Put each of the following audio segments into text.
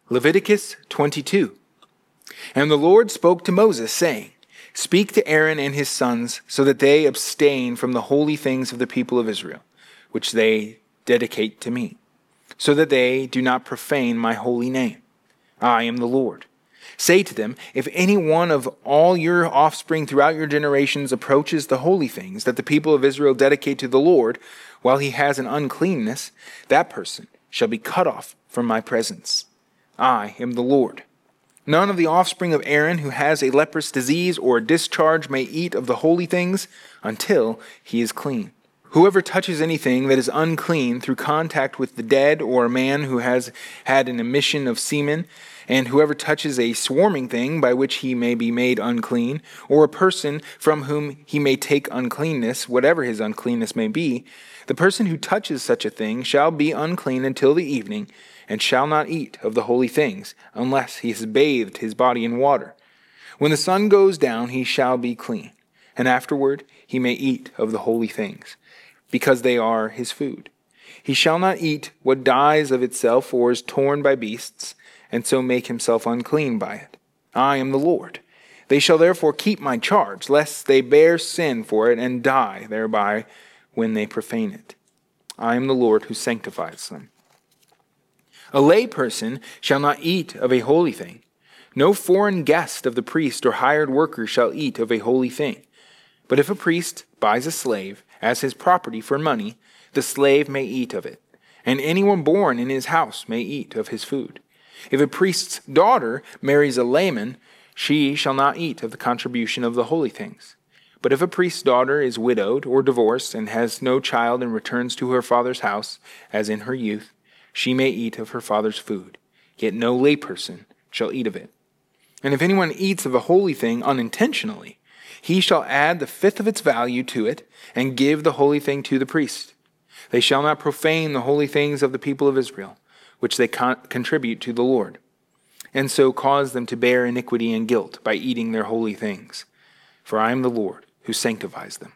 Leviticus 22. And the Lord spoke to Moses, saying, Speak to Aaron and his sons, so that they abstain from the holy things of the people of Israel, which they dedicate to me, so that they do not profane my holy name. I am the Lord. Say to them, if any one of all your offspring throughout your generations approaches the holy things that the people of Israel dedicate to the Lord, while he has an uncleanness, that person shall be cut off from my presence. I am the Lord. None of the offspring of Aaron who has a leprous disease or a discharge may eat of the holy things until he is clean. Whoever touches anything that is unclean through contact with the dead, or a man who has had an emission of semen, and whoever touches a swarming thing by which he may be made unclean, or a person from whom he may take uncleanness, whatever his uncleanness may be, the person who touches such a thing shall be unclean until the evening, and shall not eat of the holy things, unless he has bathed his body in water. When the sun goes down, he shall be clean, and afterward he may eat of the holy things, because they are his food. He shall not eat what dies of itself or is torn by beasts, and so make himself unclean by it. I am the Lord. They shall therefore keep my charge, lest they bear sin for it and die thereby when they profane it. I am the Lord who sanctifies them. A lay person shall not eat of a holy thing. No foreign guest of the priest or hired worker shall eat of a holy thing. But if a priest buys a slave as his property for money, the slave may eat of it, and anyone born in his house may eat of his food. If a priest's daughter marries a layman, she shall not eat of the contribution of the holy things. But if a priest's daughter is widowed or divorced and has no child and returns to her father's house, as in her youth, she may eat of her father's food, yet no layperson shall eat of it. And if anyone eats of a holy thing unintentionally, he shall add the fifth of its value to it and give the holy thing to the priest. They shall not profane the holy things of the people of Israel, which they contribute to the Lord, and so cause them to bear iniquity and guilt by eating their holy things. For I am the Lord who sanctifies them.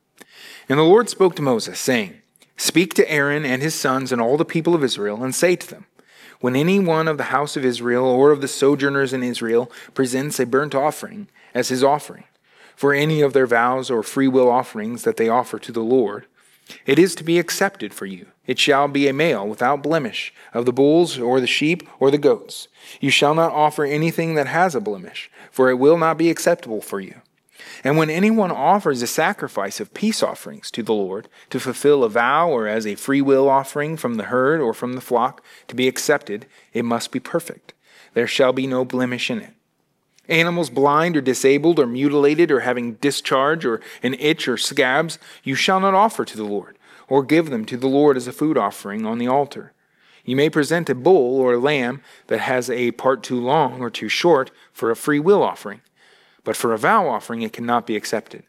And the Lord spoke to Moses, saying, Speak to Aaron and his sons and all the people of Israel, and say to them, When any one of the house of Israel or of the sojourners in Israel presents a burnt offering as his offering, for any of their vows or freewill offerings that they offer to the Lord, it is to be accepted for you. It shall be a male without blemish, of the bulls or the sheep or the goats. You shall not offer anything that has a blemish, for it will not be acceptable for you. And when anyone offers a sacrifice of peace offerings to the Lord, to fulfill a vow or as a freewill offering from the herd or from the flock, to be accepted, it must be perfect. There shall be no blemish in it. Animals blind or disabled or mutilated or having discharge or an itch or scabs, you shall not offer to the Lord, or give them to the Lord as a food offering on the altar. You may present a bull or a lamb that has a part too long or too short for a free will offering, but for a vow offering it cannot be accepted.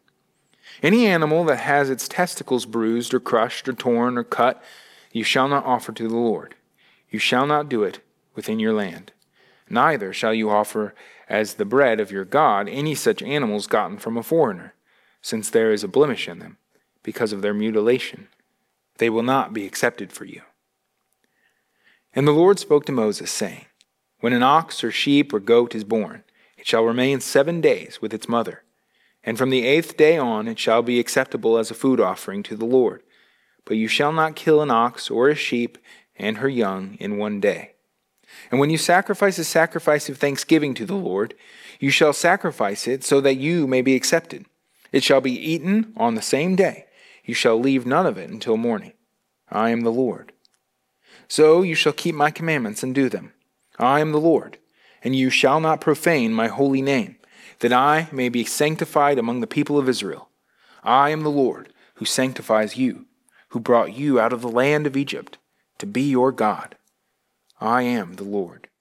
Any animal that has its testicles bruised or crushed or torn or cut, you shall not offer to the Lord. You shall not do it within your land. Neither shall you offer as the bread of your God any such animals gotten from a foreigner, since there is a blemish in them, because of their mutilation. They will not be accepted for you. And the Lord spoke to Moses, saying, When an ox or sheep or goat is born, it shall remain 7 days with its mother, and from the 8th day on it shall be acceptable as a food offering to the Lord. But you shall not kill an ox or a sheep and her young in 1 day. And when you sacrifice a sacrifice of thanksgiving to the Lord, you shall sacrifice it so that you may be accepted. It shall be eaten on the same day. You shall leave none of it until morning. I am the Lord. So you shall keep my commandments and do them. I am the Lord, and you shall not profane my holy name, that I may be sanctified among the people of Israel. I am the Lord who sanctifies you, who brought you out of the land of Egypt to be your God. I am the Lord.